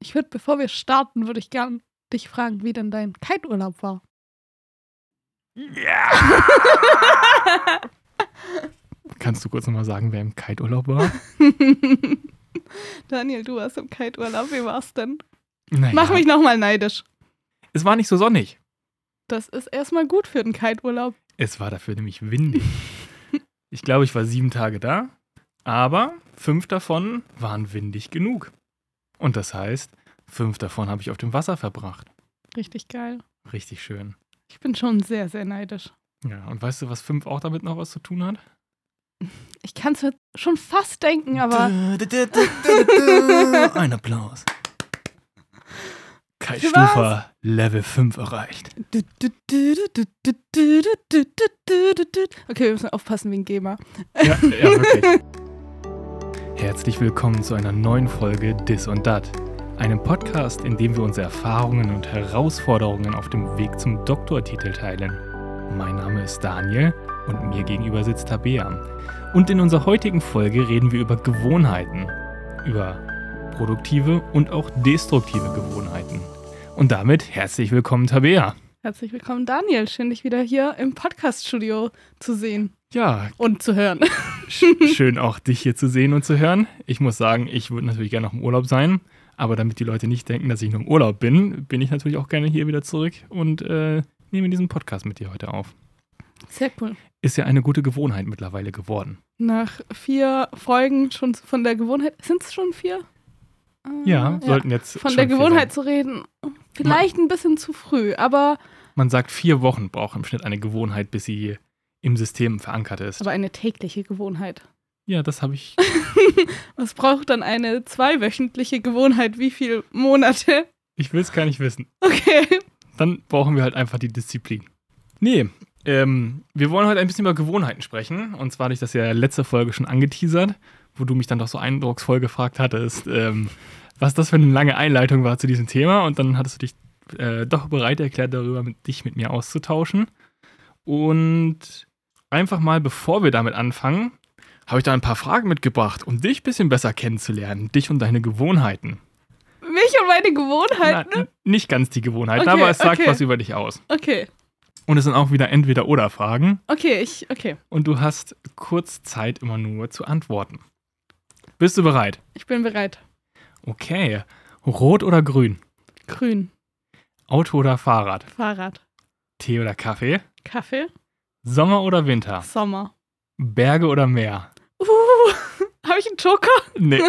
bevor wir starten, würde ich gern dich fragen, wie denn dein Kite-Urlaub war. Ja! Kannst du kurz nochmal sagen, wer im Kite-Urlaub war? Daniel, du warst im Kite-Urlaub. Wie war's denn? Naja, Mach mich nochmal neidisch. es war nicht so sonnig. Das ist erstmal gut für den Kite-Urlaub. Es war dafür nämlich windig. Ich glaube, ich war 7 Tage da, aber 5 davon waren windig genug. Und das heißt, 5 davon habe ich auf dem Wasser verbracht. Richtig geil. Richtig schön. Ich bin schon sehr, sehr neidisch. Ja, und weißt du, was 5 auch damit noch was zu tun hat? Ich kann es mir schon fast denken, aber Ein Applaus. Kite-Stufe Level 5 erreicht. Okay, wir müssen aufpassen wegen GEMA. Ja, wirklich. Herzlich willkommen zu einer neuen Folge Dis und Dat, einem Podcast, in dem wir unsere Erfahrungen und Herausforderungen auf dem Weg zum Doktortitel teilen. Mein Name ist Daniel und mir gegenüber sitzt Tabea. Und in unserer heutigen Folge reden wir über Gewohnheiten, über produktive und auch destruktive Gewohnheiten. Und damit herzlich willkommen, Tabea. Herzlich willkommen, Daniel. Schön, dich wieder hier im Podcast-Studio zu sehen. Ja. Und zu hören. Schön auch dich hier zu sehen und zu hören. Ich muss sagen, ich würde natürlich gerne noch im Urlaub sein, aber damit die Leute nicht denken, dass ich nur im Urlaub bin, bin ich natürlich auch gerne hier wieder zurück und nehme diesen Podcast mit dir heute auf. Sehr cool. Ist ja eine gute Gewohnheit mittlerweile geworden. Nach 4 Folgen schon von der Gewohnheit, sind es schon 4? Ja, sollten jetzt von schon der 4 Gewohnheit sein. zu reden, vielleicht ein bisschen zu früh, aber Man sagt, 4 Wochen braucht im Schnitt eine Gewohnheit, bis sie im System verankert ist. aber eine tägliche Gewohnheit. Ja, das habe ich. Was braucht dann eine 2-wöchentliche Gewohnheit? Wie viele Monate? Ich will es gar nicht wissen. Okay. Dann brauchen wir halt einfach die Disziplin. Nee, wir wollen heute ein bisschen über Gewohnheiten sprechen. Und zwar hatte ich das ja letzte Folge schon angeteasert, wo du mich dann doch so eindrucksvoll gefragt hattest, was das für eine lange Einleitung war zu diesem Thema. Und dann hattest du dich doch bereit erklärt, darüber dich mit mir auszutauschen. Und einfach mal, bevor wir damit anfangen, habe ich da ein paar Fragen mitgebracht, um dich ein bisschen besser kennenzulernen. Dich und deine Gewohnheiten. Mich und meine Gewohnheiten? Na, nicht ganz die Gewohnheiten, Okay, aber es sagt okay. was über dich aus. Okay. Und es sind auch wieder Entweder-Oder-Fragen. Okay. Und du hast kurz Zeit immer nur zu antworten. Bist du bereit? Ich bin bereit. Okay. Rot oder grün? Grün. Auto oder Fahrrad? Fahrrad. Tee oder Kaffee? Kaffee. Sommer oder Winter? Sommer. Berge oder Meer? Habe ich einen Joker? Nee.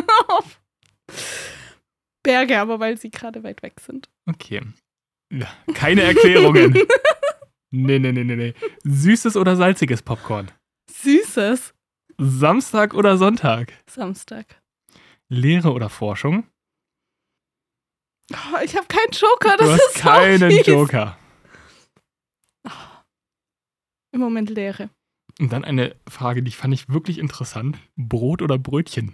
Berge, aber weil sie gerade weit weg sind. Okay. Ja, keine Erklärungen. Nee. Süßes oder salziges Popcorn? Süßes. Samstag oder Sonntag? Samstag. Lehre oder Forschung? Oh, ich habe keinen Joker, das Du hast ist keinen so fies. Joker. Im Moment Leere. Und dann eine Frage, die fand ich wirklich interessant. Brot oder Brötchen?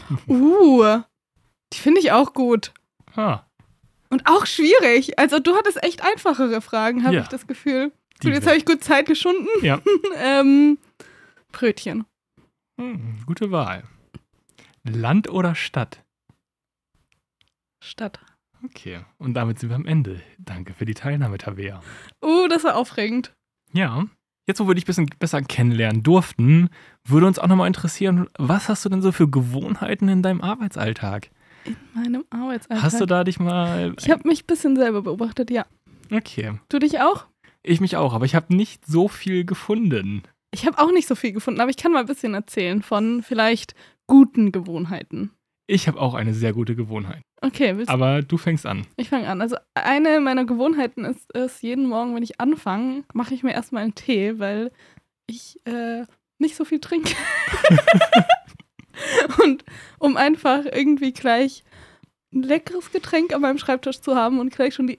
Die finde ich auch gut. Ah, Und auch schwierig. Also du hattest echt einfachere Fragen, habe Ja. ich das Gefühl. Die Gut, jetzt will- habe ich gut Zeit geschunden. Ja. Brötchen. Gute Wahl. Land oder Stadt? Stadt. Okay, und damit sind wir am Ende. Danke für die Teilnahme, Tabea. Das war aufregend. Ja, jetzt wo wir dich ein bisschen besser kennenlernen durften, würde uns auch nochmal interessieren, was hast du denn so für Gewohnheiten in deinem Arbeitsalltag? In meinem Arbeitsalltag. Hast du da dich mal... Ich habe mich ein bisschen selber beobachtet, ja. Okay, Du dich auch? ich mich auch, aber ich habe nicht so viel gefunden. Ich habe auch nicht so viel gefunden, aber ich kann mal ein bisschen erzählen von vielleicht guten Gewohnheiten. Ich habe auch eine sehr gute Gewohnheit, Okay, willst du? aber du fängst an. Ich fange an. Also eine meiner Gewohnheiten ist es, jeden Morgen, wenn ich anfange, mache ich mir erstmal einen Tee, weil ich nicht so viel trinke. Und um einfach irgendwie gleich ein leckeres Getränk an meinem Schreibtisch zu haben und gleich schon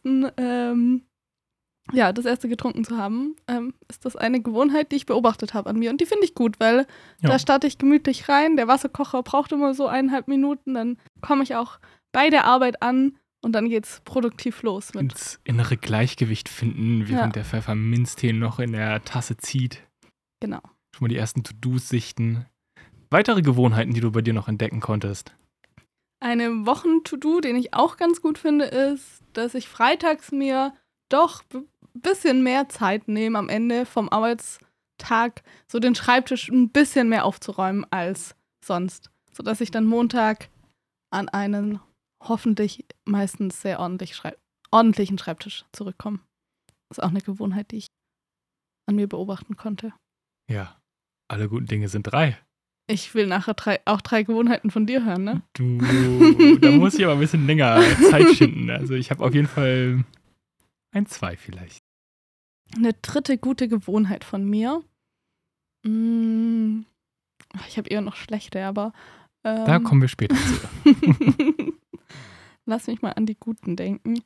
das erste getrunken zu haben, ist das eine Gewohnheit, die ich beobachtet habe an mir. Und die finde ich gut, weil Ja. da starte ich gemütlich rein. Der Wasserkocher braucht immer so 1,5 Minuten. Dann komme ich auch bei der Arbeit an und dann geht's produktiv los. Mit. Ins innere Gleichgewicht finden, während der Pfefferminztee noch in der Tasse zieht. Genau. Schon mal die ersten To-Dos sichten. Weitere Gewohnheiten, die du bei dir noch entdecken konntest? Eine Wochen-To-Do, den ich auch ganz gut finde, ist, dass ich freitags mir doch ein bisschen mehr Zeit nehme am Ende vom Arbeitstag, so den Schreibtisch ein bisschen mehr aufzuräumen als sonst. Sodass ich dann Montag an einen hoffentlich meistens sehr ordentlichen Schreibtisch zurückkomme. Das ist auch eine Gewohnheit, die ich an mir beobachten konnte. Ja, alle guten Dinge sind 3. Ich will nachher auch 3 Gewohnheiten von dir hören, ne? Da muss ich aber ein bisschen länger Zeit schinden. Also ich habe auf jeden Fall 2 vielleicht. Eine dritte gute Gewohnheit von mir. Ich habe eher noch schlechte, aber Da kommen wir später zu. Lass mich mal an die guten denken.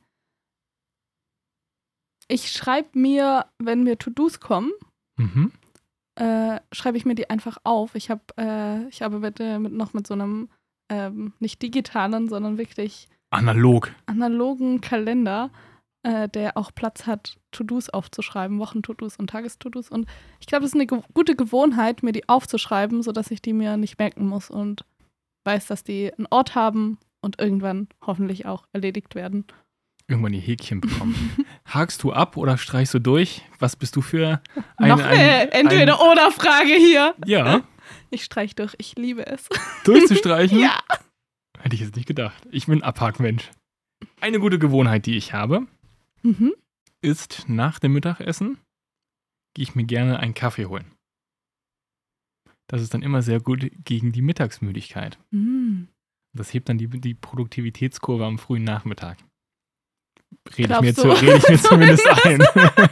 Ich schreibe mir, wenn mir To-Dos kommen, schreibe ich mir die einfach auf. Ich arbeite noch mit so einem nicht digitalen, sondern wirklich analogen Kalender, der auch Platz hat, To-Dos aufzuschreiben, Wochen-To-Dos und Tages-To-Dos. Und ich glaube, es ist eine gute Gewohnheit, mir die aufzuschreiben, sodass ich die mir nicht merken muss und weiß, dass die einen Ort haben und irgendwann hoffentlich auch erledigt werden. Irgendwann die Häkchen bekommen. Hakst du ab oder streichst du durch? Was bist du für noch eine Entweder-Oder-Frage hier. Ja. Ich streich durch. Ich liebe es. Durchzustreichen? Ja. Hätte ich jetzt nicht gedacht. Ich bin ein Abhackmensch. Eine gute Gewohnheit, die ich habe, ist nach dem Mittagessen gehe ich mir gerne einen Kaffee holen. Das ist dann immer sehr gut gegen die Mittagsmüdigkeit. Das hebt dann die Produktivitätskurve am frühen Nachmittag. Rede ich mir zumindest ein.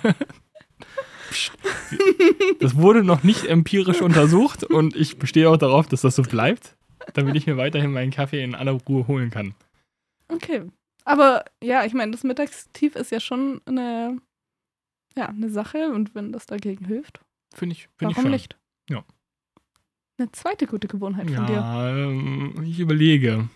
Das wurde noch nicht empirisch untersucht und ich bestehe auch darauf, dass das so bleibt, damit ich mir weiterhin meinen Kaffee in aller Ruhe holen kann. Okay. Aber ja, ich meine, das Mittagstief ist ja schon eine Sache und wenn das dagegen hilft, finde ich warum schon. nicht? Ja. Eine zweite gute Gewohnheit von dir. Ja, ich überlege.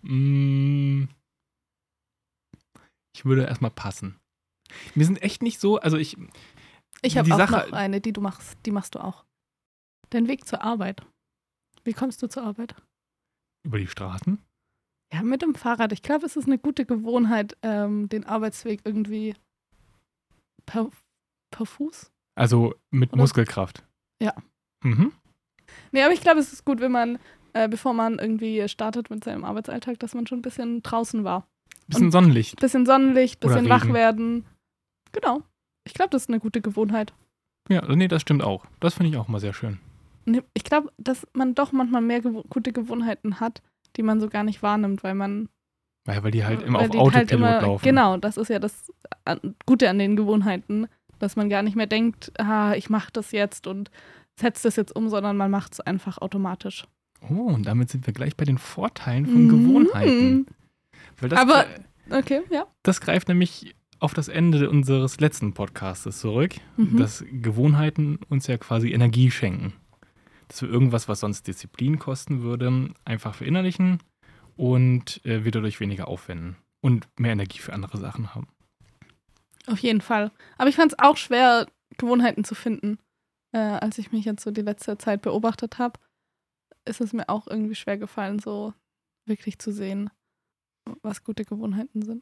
Ich würde erstmal passen. Wir sind echt nicht so, also ich habe auch noch eine, die machst du auch. Dein Weg zur Arbeit. Wie kommst du zur Arbeit? Über die Straßen? Ja, mit dem Fahrrad. Ich glaube, es ist eine gute Gewohnheit, den Arbeitsweg irgendwie per Fuß. Also mit Muskelkraft. Ja. Nee, aber ich glaube, es ist gut, wenn man, bevor man irgendwie startet mit seinem Arbeitsalltag, dass man schon ein bisschen draußen war. Bisschen Sonnenlicht. Bisschen wach werden. Genau. Ich glaube, das ist eine gute Gewohnheit. Ja, nee, das stimmt auch. Das finde ich auch mal sehr schön. Ich glaube, dass man doch manchmal mehr gute Gewohnheiten hat, die man so gar nicht wahrnimmt, weil die halt immer auf Autopilot laufen. Genau, das ist ja das Gute an den Gewohnheiten, dass man gar nicht mehr denkt, ich mache das jetzt und setze das jetzt um, sondern man macht es einfach automatisch. Oh, und damit sind wir gleich bei den Vorteilen von Gewohnheiten. Okay, ja. Das greift nämlich auf das Ende unseres letzten Podcastes zurück, dass Gewohnheiten uns ja quasi Energie schenken. Dass wir irgendwas, was sonst Disziplin kosten würde, einfach verinnerlichen und wir dadurch weniger aufwenden und mehr Energie für andere Sachen haben. Auf jeden Fall. Aber ich fand es auch schwer, Gewohnheiten zu finden. Als ich mich jetzt so die letzte Zeit beobachtet habe, ist es mir auch irgendwie schwer gefallen, so wirklich zu sehen, was gute Gewohnheiten sind.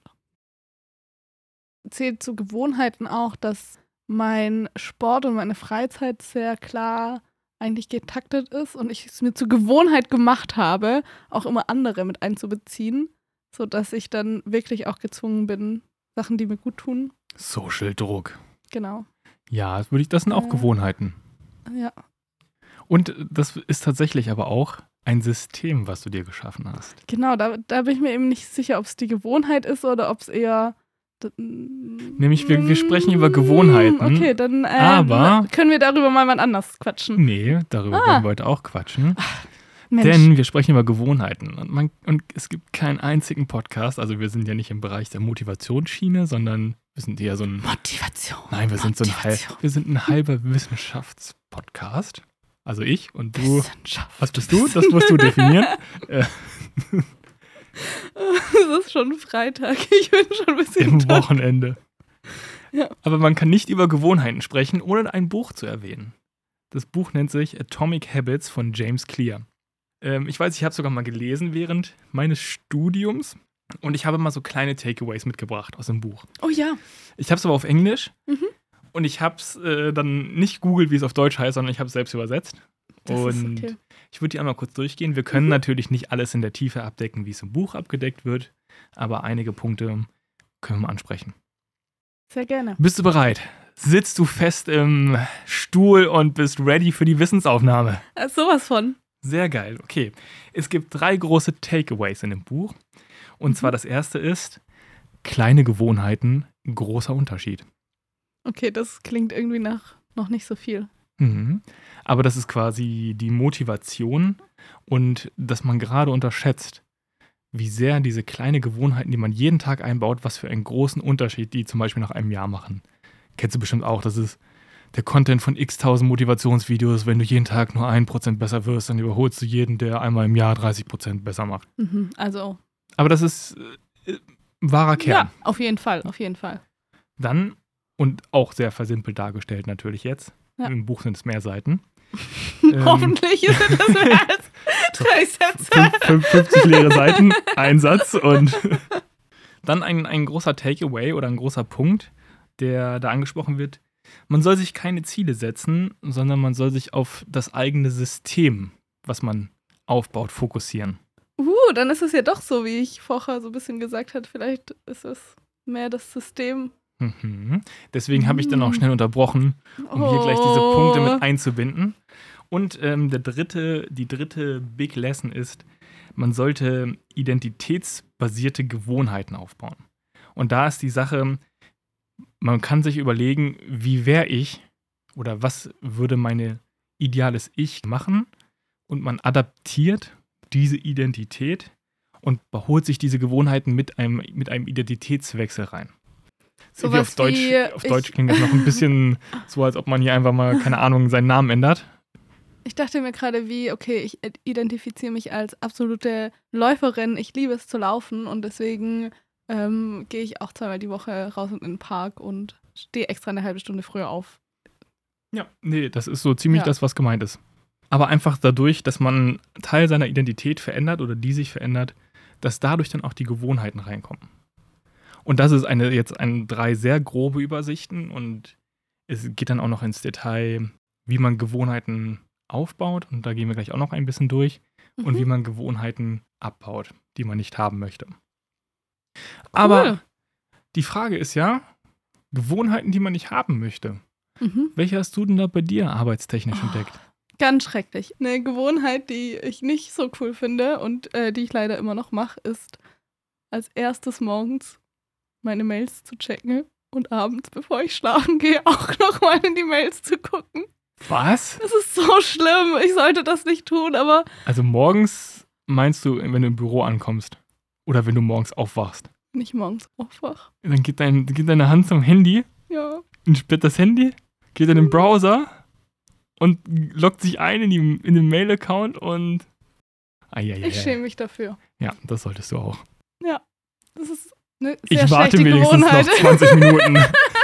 Zählt zu Gewohnheiten auch, dass mein Sport und meine Freizeit sehr klar eigentlich getaktet ist und ich es mir zur Gewohnheit gemacht habe, auch immer andere mit einzubeziehen, sodass ich dann wirklich auch gezwungen bin, Sachen, die mir gut tun. Social Druck. Genau. Ja, das sind auch Gewohnheiten. Ja. Und das ist tatsächlich aber auch ein System, was du dir geschaffen hast. Genau, da bin ich mir eben nicht sicher, ob es die Gewohnheit ist oder ob es eher... Nämlich, wir sprechen über Gewohnheiten. Okay, dann können wir darüber mal wann anders quatschen. Nee, darüber wollen wir heute auch quatschen. Mensch. Denn wir sprechen über Gewohnheiten. Und es gibt keinen einzigen Podcast, also wir sind ja nicht im Bereich der Motivationsschiene, sondern wir sind eher so ein... Motivation. Nein, wir sind ein halber Wissenschaftspodcast. Also ich und du. Was bist du? Das musst du definieren. Es ist schon Freitag. Ich bin schon ein bisschen Im Wochenende. Ja. Aber man kann nicht über Gewohnheiten sprechen, ohne ein Buch zu erwähnen. Das Buch nennt sich Atomic Habits von James Clear. Ich weiß, ich habe sogar mal gelesen während meines Studiums und ich habe mal so kleine Takeaways mitgebracht aus dem Buch. Oh ja. Ich habe es aber auf Englisch Mhm. und ich habe es dann nicht googelt, wie es auf Deutsch heißt, sondern ich habe es selbst übersetzt. Das ist Und okay. ich würde die einmal kurz durchgehen. Wir können natürlich nicht alles in der Tiefe abdecken, wie es im Buch abgedeckt wird, aber einige Punkte können wir mal ansprechen. Sehr gerne. Bist du bereit? Sitzt du fest im Stuhl und bist ready für die Wissensaufnahme? Sowas von. Sehr geil, okay. Es gibt 3 große Takeaways in dem Buch. Und zwar das erste ist, kleine Gewohnheiten, großer Unterschied. Okay, das klingt irgendwie nach noch nicht so viel. Mhm. Aber das ist quasi die Motivation und dass man gerade unterschätzt, wie sehr diese kleinen Gewohnheiten, die man jeden Tag einbaut, was für einen großen Unterschied die zum Beispiel nach einem Jahr machen. Kennst du bestimmt auch, das ist der Content von x-tausend Motivationsvideos. Wenn du jeden Tag nur 1% besser wirst, dann überholst du jeden, der einmal im Jahr 30% besser macht. Mhm, also. Aber das ist wahrer Kern. Ja, auf jeden Fall, auf jeden Fall. Dann, und auch sehr versimpelt dargestellt natürlich jetzt, Ja. im Buch sind es mehr Seiten. Hoffentlich sind das mehr als 3 Sätze. 50 leere Seiten, ein Satz und dann ein großer Takeaway oder ein großer Punkt, der da angesprochen wird. Man soll sich keine Ziele setzen, sondern man soll sich auf das eigene System, was man aufbaut, fokussieren. Dann ist es ja doch so, wie ich vorher so ein bisschen gesagt habe. Vielleicht ist es mehr das System. Mhm. Deswegen habe ich dann auch schnell unterbrochen, um hier gleich diese Punkte mit einzubinden. Und die dritte Big Lesson ist, man sollte identitätsbasierte Gewohnheiten aufbauen. Und da ist die Sache, man kann sich überlegen, wie wäre ich oder was würde meine ideales Ich machen und man adaptiert diese Identität und holt sich diese Gewohnheiten mit einem Identitätswechsel rein. So auf Deutsch klingt das noch ein bisschen so, als ob man hier einfach mal, keine Ahnung, seinen Namen ändert. Ich dachte mir gerade okay, ich identifiziere mich als absolute Läuferin. Ich liebe es zu laufen und deswegen gehe ich auch 2-mal die Woche raus in den Park und stehe extra eine halbe Stunde früher auf. Ja, nee, das ist so ziemlich das, was gemeint ist. Aber einfach dadurch, dass man Teil seiner Identität verändert oder die sich verändert, dass dadurch dann auch die Gewohnheiten reinkommen. Und das ist jetzt 3 sehr grobe Übersichten und es geht dann auch noch ins Detail, wie man Gewohnheiten aufbaut und da gehen wir gleich auch noch ein bisschen durch und wie man Gewohnheiten abbaut, die man nicht haben möchte. Aber die Frage ist ja, Gewohnheiten, die man nicht haben möchte. Welche hast du denn da bei dir arbeitstechnisch entdeckt? Ganz schrecklich. Eine Gewohnheit, die ich nicht so cool finde und die ich leider immer noch mache, ist als erstes morgens meine Mails zu checken und abends, bevor ich schlafen gehe, auch nochmal in die Mails zu gucken. Was? Das ist so schlimm. Ich sollte das nicht tun, aber... Also morgens meinst du, wenn du im Büro ankommst? Oder wenn du morgens aufwachst? Wenn ich morgens aufwache. Dann geht deine Hand zum Handy, Ja. entsperrt das Handy, geht in den Browser und loggt sich ein in den Mail-Account und... Ich schäme mich dafür. Ja, das solltest du auch. Ja, das ist eine sehr Ich warte schlechte wenigstens Gewohnheit. noch 20 Minuten,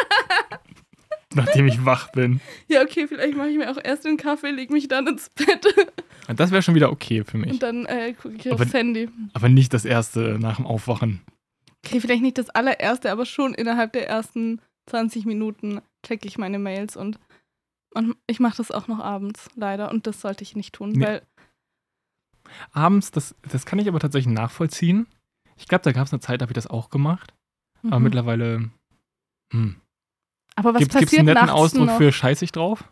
nachdem ich wach bin. Ja, okay, vielleicht mache ich mir auch erst den Kaffee, lege mich dann ins Bett Das wäre schon wieder okay für mich. und dann gucke ich aufs Handy. Aber nicht das erste nach dem Aufwachen. Okay, vielleicht nicht das allererste, aber schon innerhalb der ersten 20 Minuten checke ich meine Mails und ich mache das auch noch abends, leider. Und das sollte ich nicht tun, Nee. weil... Abends, das kann ich aber tatsächlich nachvollziehen. Ich glaube, da gab es eine Zeit, da habe ich das auch gemacht. Aber mittlerweile... Aber was Gibt es passiert einen netten nachts Ausdruck noch? für scheißig drauf?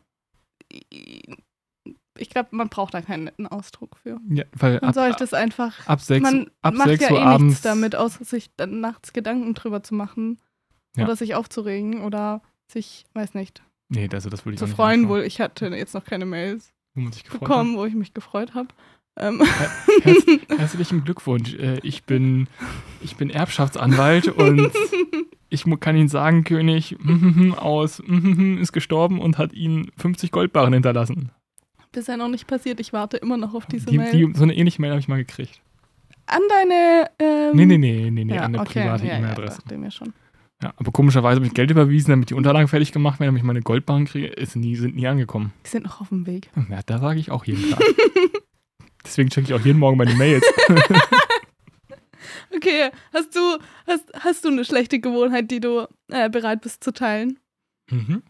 Ich glaube, man braucht da keinen netten Ausdruck für. Ja, weil Man sollte das einfach... ab 6 Man ab macht 6 ja Uhr eh abends. nichts damit, außer sich dann nachts Gedanken drüber zu machen. Ja. Oder sich aufzuregen oder sich, weiß nicht, Nee, das würde ich zu auch nicht freuen, anschauen, wohl. Ich hatte jetzt noch keine Mails wo man sich gefreut bekommen, wo ich mich gefreut habe. hat. Herzlichen Glückwunsch. Ich bin Erbschaftsanwalt und ich kann Ihnen sagen, König aus ist gestorben und hat Ihnen 50 Goldbarren hinterlassen. Bisher noch nicht passiert. Ich warte immer noch auf diese Mail. So eine ähnliche Mail habe ich mal gekriegt. An deine... Nee, ja, an eine okay, private ja, E-Mail-Adresse. dachte mir schon. Ja, aber komischerweise habe ich Geld überwiesen, damit die Unterlagen fertig gemacht werden, damit ich meine Goldbarren kriege. Sind nie angekommen. Die sind noch auf dem Weg. Ja, da sage ich auch jeden Tag. Deswegen checke ich auch jeden Morgen meine Mails. Okay, hast du eine schlechte Gewohnheit, die du bereit bist zu teilen? Mhm.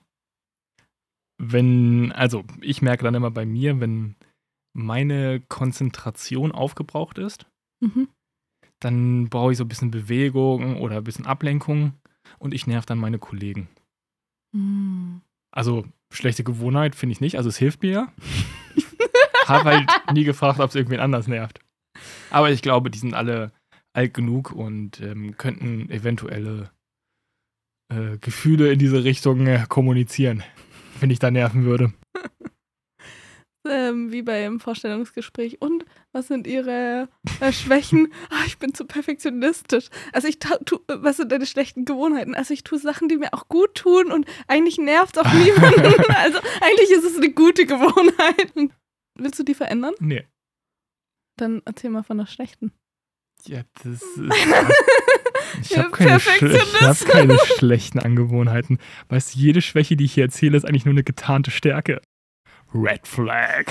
Ich merke dann immer bei mir, wenn meine Konzentration aufgebraucht ist, Mhm. dann brauche ich so ein bisschen Bewegung oder ein bisschen Ablenkung und ich nerv dann meine Kollegen. Hm. Also schlechte Gewohnheit finde ich nicht, also es hilft mir ja. Ich habe halt nie gefragt, ob es irgendwen anders nervt. Aber ich glaube, die sind alle alt genug und könnten eventuelle Gefühle in diese Richtung kommunizieren, wenn ich da nerven würde. Wie beim Vorstellungsgespräch. Und was sind ihre Schwächen? Ich bin zu perfektionistisch. Also was sind deine schlechten Gewohnheiten? Also ich tue Sachen, die mir auch gut tun und eigentlich nervt es auch niemanden. Also eigentlich ist es eine gute Gewohnheit. Willst du die verändern? Nee. Dann erzähl mal von der schlechten. Ja, das ist... Ich habe keine schlechten Angewohnheiten. Weißt du, jede Schwäche, die ich hier erzähle, ist eigentlich nur eine getarnte Stärke. Red Flag.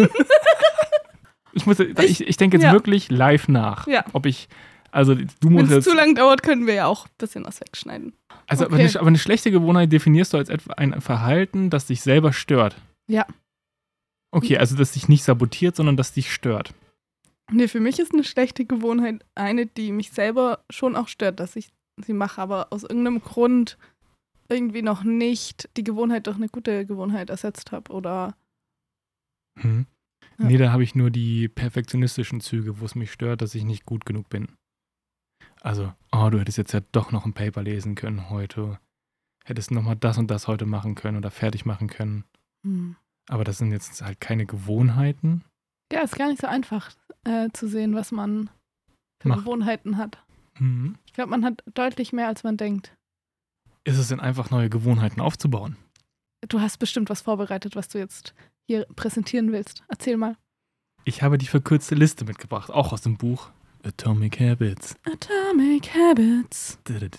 Ich denke jetzt wirklich live nach. Ja. Ob ich, also du musst Wenn es jetzt... zu lang dauert, können wir ja auch ein bisschen was wegschneiden. Also, Okay. aber eine schlechte Gewohnheit definierst du als etwa ein Verhalten, das dich selber stört. Ja. Okay, also das dich nicht sabotiert, sondern das dich stört. Nee, für mich ist eine schlechte Gewohnheit eine, die mich selber schon auch stört, dass ich sie mache, aber aus irgendeinem Grund irgendwie noch nicht die Gewohnheit durch eine gute Gewohnheit ersetzt habe oder... Hm. Ja. Nee, da habe ich nur die perfektionistischen Züge, wo es mich stört, dass ich nicht gut genug bin. Also, du hättest jetzt ja doch noch ein Paper lesen können heute. Hättest nochmal das und das heute machen können oder fertig machen können. Aber das sind jetzt halt keine Gewohnheiten. Ja, ist gar nicht so einfach zu sehen, was man für Macht. Gewohnheiten hat. Mhm. Ich glaube, man hat deutlich mehr, als man denkt. Ist es denn einfach, neue Gewohnheiten aufzubauen? Du hast bestimmt was vorbereitet, was du jetzt hier präsentieren willst. Erzähl mal. Ich habe die verkürzte Liste mitgebracht, auch aus dem Buch Atomic Habits. Atomic Habits.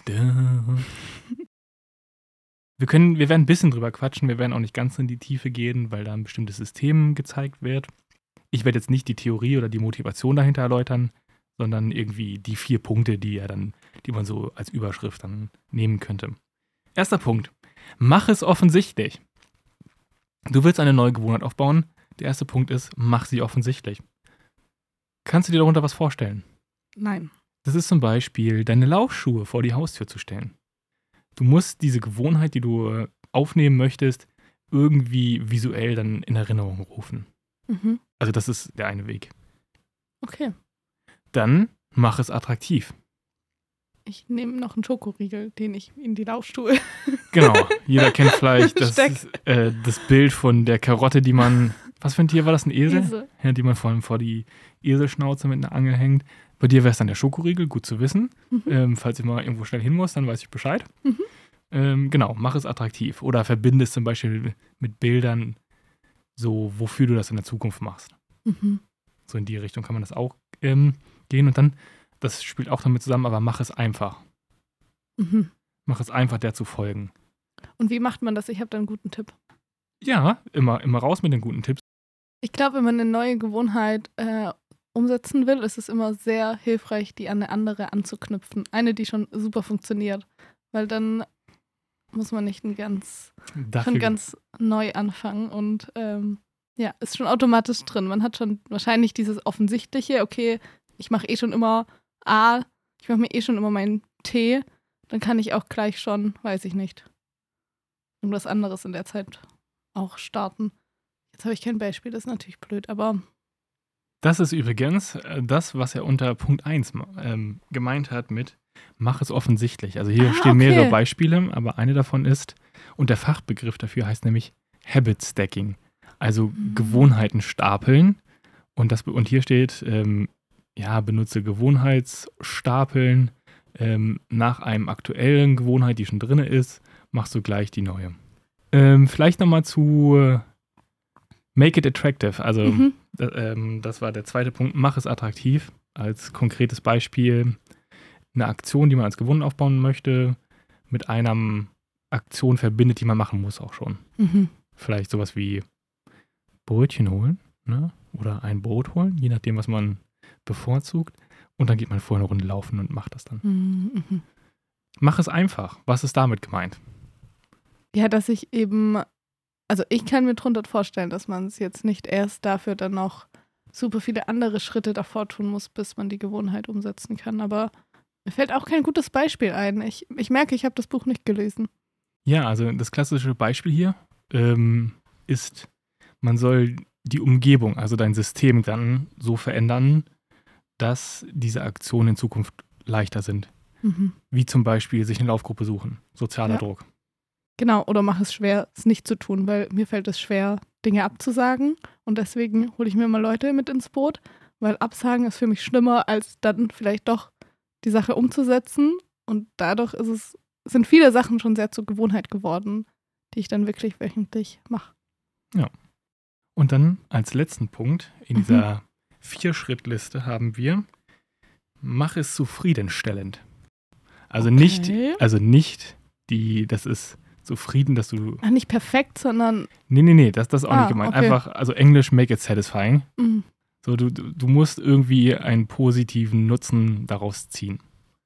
Wir werden ein bisschen drüber quatschen, wir werden auch nicht ganz in die Tiefe gehen, weil da ein bestimmtes System gezeigt wird. Ich werde jetzt nicht die Theorie oder die Motivation dahinter erläutern, sondern irgendwie die 4 Punkte, die man so als Überschrift dann nehmen könnte. Erster Punkt. Mach es offensichtlich. Du willst eine neue Gewohnheit aufbauen. Der erste Punkt ist, mach sie offensichtlich. Kannst du dir darunter was vorstellen? Nein. Das ist zum Beispiel, deine Laufschuhe vor die Haustür zu stellen. Du musst diese Gewohnheit, die du aufnehmen möchtest, irgendwie visuell dann in Erinnerung rufen. Mhm. Also das ist der eine Weg. Okay. Dann mach es attraktiv. Ich nehme noch einen Schokoriegel, den ich in die Laufstuhl. Genau, jeder kennt vielleicht das Steck. Bild von der Karotte, die man, was für ein Tier war das, ein Esel? Esel. Ja, die man vor die Eselschnauze mit einer Angel hängt. Bei dir wäre es dann der Schokoriegel, gut zu wissen. Falls ich mal irgendwo schnell hin muss, dann weiß ich Bescheid. Genau, mach es attraktiv. Oder verbinde es zum Beispiel mit Bildern, so wofür du das in der Zukunft machst. So in die Richtung kann man das auch gehen. Und dann, das spielt auch damit zusammen, aber mach es einfach. Mach es einfach, der zu folgen. Und wie macht man das? Ich habe da einen guten Tipp. Ja, immer raus mit den guten Tipps. Ich glaube, wenn man eine neue Gewohnheit umsetzen will, ist es immer sehr hilfreich, die an eine andere anzuknüpfen. Eine, die schon super funktioniert. Weil dann muss man nicht schon ganz neu anfangen und ist schon automatisch drin. Man hat schon wahrscheinlich dieses Offensichtliche, okay, ich mache schon immer ich mache mir schon immer meinen Tee, dann kann ich auch gleich schon, weiß ich nicht, irgendwas anderes in der Zeit auch starten. Jetzt habe ich kein Beispiel, das ist natürlich blöd, aber... Das ist übrigens das, was er unter Punkt 1 gemeint hat mit mach es offensichtlich. Also hier stehen mehrere Beispiele, aber eine davon ist, und der Fachbegriff dafür heißt nämlich Habit Stacking. Also Gewohnheiten stapeln. Und hier steht, benutze Gewohnheitsstapeln nach einem aktuellen Gewohnheit, die schon drin ist, machst du gleich die neue. Vielleicht nochmal zu Make it attractive. Also das war der zweite Punkt. Mach es attraktiv. Als konkretes Beispiel eine Aktion, die man als Gewohnheit aufbauen möchte, mit einer Aktion verbindet, die man machen muss auch schon. Vielleicht sowas wie Brötchen holen, ne? oder ein Brot holen, je nachdem, was man bevorzugt. Und dann geht man vorher eine Runde laufen und macht das dann. Mhm. Mach es einfach. Was ist damit gemeint? Ja, dass ich eben, also ich kann mir drunter vorstellen, dass man es jetzt nicht erst dafür dann noch super viele andere Schritte davor tun muss, bis man die Gewohnheit umsetzen kann. Aber mir fällt auch kein gutes Beispiel ein. Ich merke, ich habe das Buch nicht gelesen. Ja, also das klassische Beispiel hier ist, man soll die Umgebung, also dein System dann so verändern, dass diese Aktionen in Zukunft leichter sind. Mhm. Wie zum Beispiel sich eine Laufgruppe suchen, sozialer Ja. Druck. Genau, oder mach es schwer, es nicht zu tun, weil mir fällt es schwer, Dinge abzusagen. Und deswegen hole ich mir mal Leute mit ins Boot, weil Absagen ist für mich schlimmer, als dann vielleicht doch die Sache umzusetzen. Und dadurch sind viele Sachen schon sehr zur Gewohnheit geworden, die ich dann wirklich wöchentlich mache. Und dann als letzten Punkt in dieser 4-Schritt-Liste haben wir, mach es zufriedenstellend. Also Okay. nicht das ist zufrieden, dass du. Ach, nicht perfekt, sondern Nee, das ist auch nicht gemeint. okay. Einfach, also Englisch, make it satisfying. mm, So, du musst irgendwie einen positiven Nutzen daraus ziehen.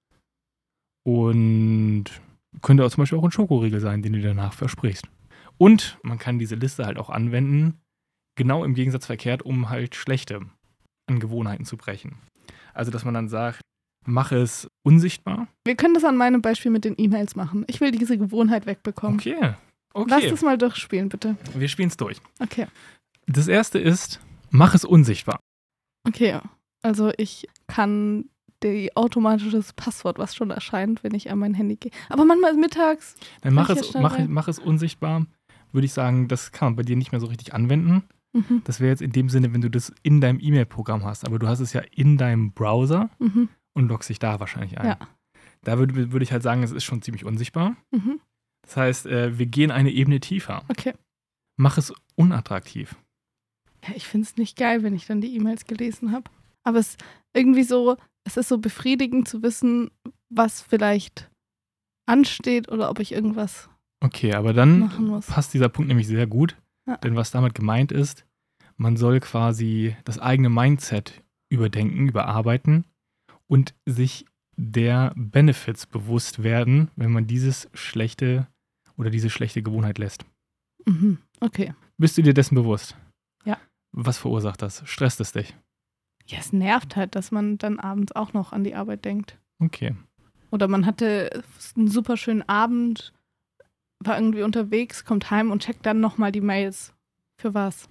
Und könnte auch zum Beispiel auch ein Schokoriegel sein, den du danach versprichst. Und man kann diese Liste halt auch anwenden, genau im Gegensatz verkehrt, um halt schlechte Angewohnheiten zu brechen. Also, dass man dann sagt, mach es unsichtbar. wir können das an meinem Beispiel mit den E-Mails machen. Ich will diese Gewohnheit wegbekommen. Okay. Lass das mal durchspielen, bitte. Wir spielen es durch. Okay. Das erste ist, mach es unsichtbar. Okay, also ich kann automatisches Passwort, was schon erscheint, wenn ich an mein Handy gehe. Aber manchmal ist mittags. Dann mach Kann ich es, ja schnell mach, rein? mach es unsichtbar. Würde ich sagen, das kann man bei dir nicht mehr so richtig anwenden. Mhm. Das wäre jetzt in dem Sinne, wenn du das in deinem E-Mail-Programm hast. Aber du hast es ja in deinem Browser Mhm. und loggst dich da wahrscheinlich ein. Ja. Da würd ich halt sagen, es ist schon ziemlich unsichtbar. Mhm. Das heißt, wir gehen eine Ebene tiefer. Okay. Mach es unattraktiv. Ja, ich finde es nicht geil, wenn ich dann die E-Mails gelesen habe. Aber es ist so befriedigend zu wissen, was vielleicht ansteht oder ob ich irgendwas Okay, aber dann machen muss. passt dieser Punkt nämlich sehr gut. Ja. Denn was damit gemeint ist, man soll quasi das eigene Mindset überdenken, überarbeiten und sich der Benefits bewusst werden, wenn man diese schlechte Gewohnheit lässt. Mhm. Okay. Bist du dir dessen bewusst? Ja. Was verursacht das? Stresst es dich? Ja, es nervt halt, dass man dann abends auch noch an die Arbeit denkt. Okay. Oder man hatte einen super schönen Abend, war irgendwie unterwegs, kommt heim und checkt dann nochmal die Mails. Für was?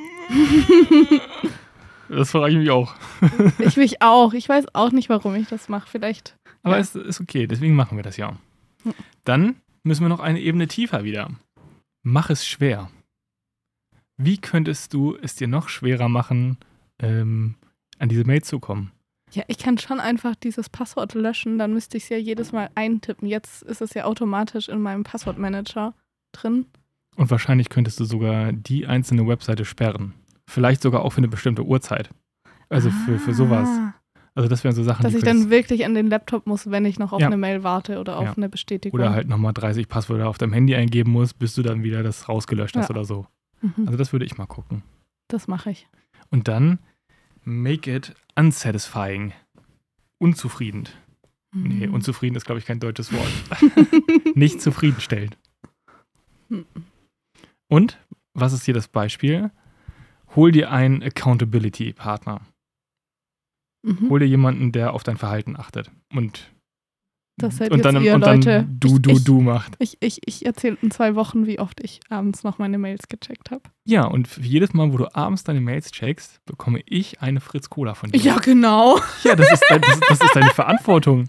Das frage ich mich auch. Ich mich auch. Ich weiß auch nicht, warum ich das mache. Vielleicht. Aber Ja. es ist okay, deswegen machen wir das ja. Dann müssen wir noch eine Ebene tiefer wieder. Mach es schwer. Wie könntest du es dir noch schwerer machen, an diese Mail zu kommen? Ja, ich kann schon einfach dieses Passwort löschen, dann müsste ich es ja jedes Mal eintippen. Jetzt ist es ja automatisch in meinem Passwortmanager drin. Und wahrscheinlich könntest du sogar die einzelne Webseite sperren. Vielleicht sogar auch für eine bestimmte Uhrzeit. Also für sowas. Also das wären so Sachen, Dass die ich dann wirklich an den Laptop muss, wenn ich noch auf Ja. eine Mail warte oder auf Ja. eine Bestätigung. oder halt nochmal 30 Passwörter auf deinem Handy eingeben musst, bis du dann wieder das rausgelöscht hast Ja. oder so. Mhm. Also das würde ich mal gucken. Das mache ich. Und dann make it unsatisfying. Unzufrieden. Nee, Mhm. unzufrieden ist, glaube ich, kein deutsches Wort. Nicht zufriedenstellend. Mhm. Und, was ist hier das Beispiel? Hol dir einen Accountability-Partner. Mhm. Hol dir jemanden, der auf dein Verhalten achtet. Und Das seid und jetzt dann, ihr, und dann Leute. du macht. Ich erzähle in 2 Wochen, wie oft ich abends noch meine Mails gecheckt habe. Ja, und für jedes Mal, wo du abends deine Mails checkst, bekomme ich eine Fritz Cola von dir. Ja, genau. Ja, das ist deine Verantwortung.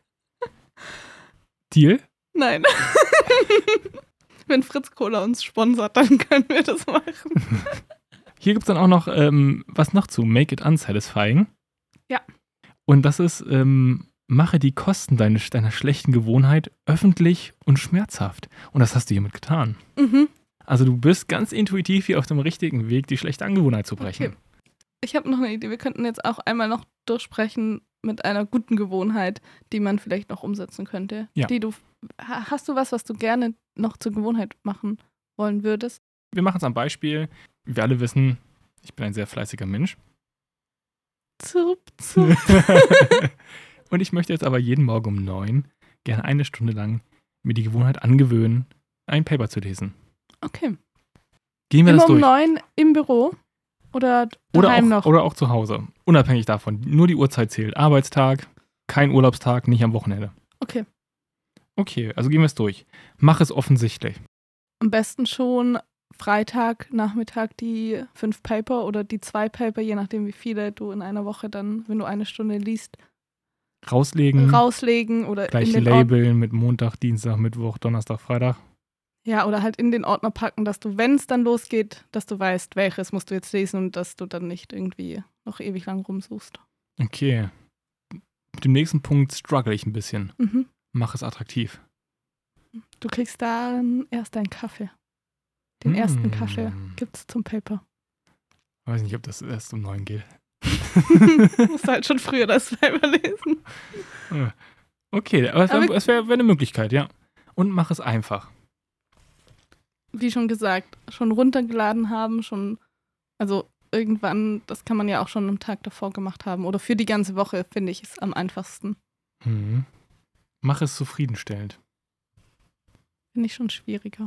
Deal? Nein. Wenn Fritz Cola uns sponsert, dann können wir das machen. Hier gibt es dann auch noch was noch zu Make it unsatisfying. Ja. Und das ist, mache die Kosten deiner schlechten Gewohnheit öffentlich und schmerzhaft. Und das hast du hiermit getan. Mhm. Also du bist ganz intuitiv hier auf dem richtigen Weg, die schlechte Angewohnheit zu brechen. Okay. Ich habe noch eine Idee. Wir könnten jetzt auch einmal noch durchsprechen mit einer guten Gewohnheit, die man vielleicht noch umsetzen könnte. Ja. Hast du was du gerne noch zur Gewohnheit machen wollen würdest? Wir machen es am Beispiel. Wir alle wissen, Ich bin ein sehr fleißiger Mensch. Zirp, zirp. Und ich möchte jetzt aber jeden Morgen um 9 gerne 1 Stunde lang mir die Gewohnheit angewöhnen, ein Paper zu lesen. Okay. Gehen wir Immer das um durch. 9 im Büro oder daheim noch? Oder auch zu Hause. Unabhängig davon. Nur die Uhrzeit zählt. Arbeitstag, kein Urlaubstag, nicht am Wochenende. Okay. Okay, also gehen wir es durch. Mach es offensichtlich. Am besten schon Freitag, Nachmittag die 5 Paper oder die 2 Paper, je nachdem wie viele du in einer Woche dann, wenn du 1 Stunde liest, Rauslegen. rauslegen oder Gleich in den Ordner. labeln mit Montag, Dienstag, Mittwoch, Donnerstag, Freitag. Ja, oder halt in den Ordner packen, dass du, wenn es dann losgeht, dass du weißt, welches musst du jetzt lesen und dass du dann nicht irgendwie noch ewig lang rumsuchst. Okay. Mit dem nächsten Punkt struggle ich ein bisschen. Mhm. Mach es attraktiv. Du kriegst dann erst deinen Kaffee. Den ersten Kaffee gibt's zum Paper. Weiß nicht, ob das erst um 9 geht. Du musst halt schon früher das Paper lesen. Okay, aber es wäre eine Möglichkeit, ja. Und mach es einfach. Wie schon gesagt, schon runtergeladen haben, also irgendwann, das kann man ja auch schon am Tag davor gemacht haben. Oder für die ganze Woche, finde ich, ist am einfachsten. Mach es zufriedenstellend. Finde ich schon schwieriger.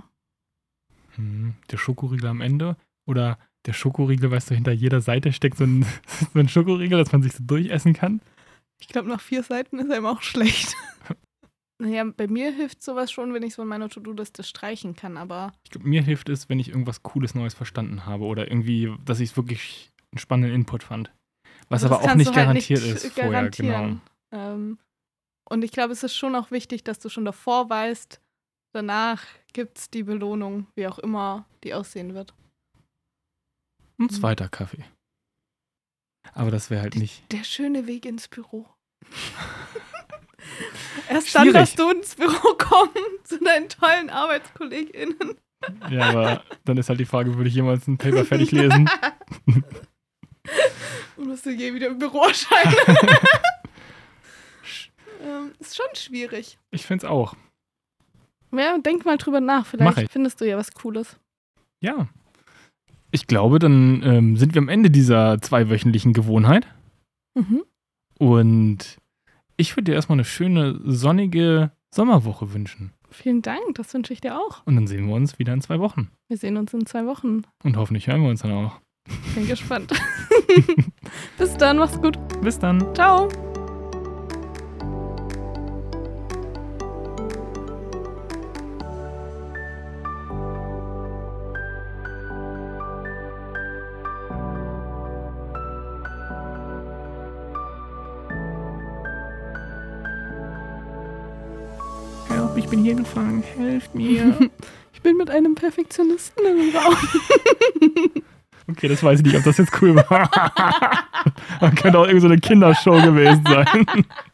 Der Schokoriegel am Ende oder der Schokoriegel, weißt du, hinter jeder Seite steckt so ein Schokoriegel, dass man sich so durchessen kann. Ich glaube, nach 4 Seiten ist einem auch schlecht. Naja, bei mir hilft sowas schon, wenn ich so in meiner To-Do-Liste streichen kann, aber Ich glaube, mir hilft es, wenn ich irgendwas Cooles Neues verstanden habe oder irgendwie, dass ich es wirklich einen spannenden Input fand. Was also aber das auch nicht kannst du halt garantiert nicht ist vorher, garantieren. genau. Und ich glaube, es ist schon auch wichtig, dass du schon davor weißt, danach gibt es die Belohnung, wie auch immer die aussehen wird. Ein zweiter Kaffee. Aber das wäre halt nicht. Der schöne Weg ins Büro. Erst dann Schwierig. darfst du ins Büro kommen zu deinen tollen ArbeitskollegInnen. Ja, aber dann ist halt die Frage, würde ich jemals ein Paper fertig lesen? Und musst du je wieder im Büro erscheinen. Ist schon schwierig. Ich finde es auch. Ja, denk mal drüber nach. Mach Vielleicht ich. findest du ja was Cooles. Ja. Ich glaube, dann sind wir am Ende dieser 2-wöchentlichen Gewohnheit. Mhm. Und ich würde dir erstmal eine schöne, sonnige Sommerwoche wünschen. Vielen Dank, das wünsche ich dir auch. Und dann sehen wir uns wieder in 2 Wochen. Wir sehen uns in 2 Wochen. Und hoffentlich hören wir uns dann auch. Bin gespannt. Bis dann, mach's gut. Bis dann. Ciao. Help, ich bin hier gefangen. Helft mir. Ich bin mit einem Perfektionisten im Raum. Okay, das weiß ich nicht, ob das jetzt cool war. Das könnte auch irgend so eine Kindershow gewesen sein.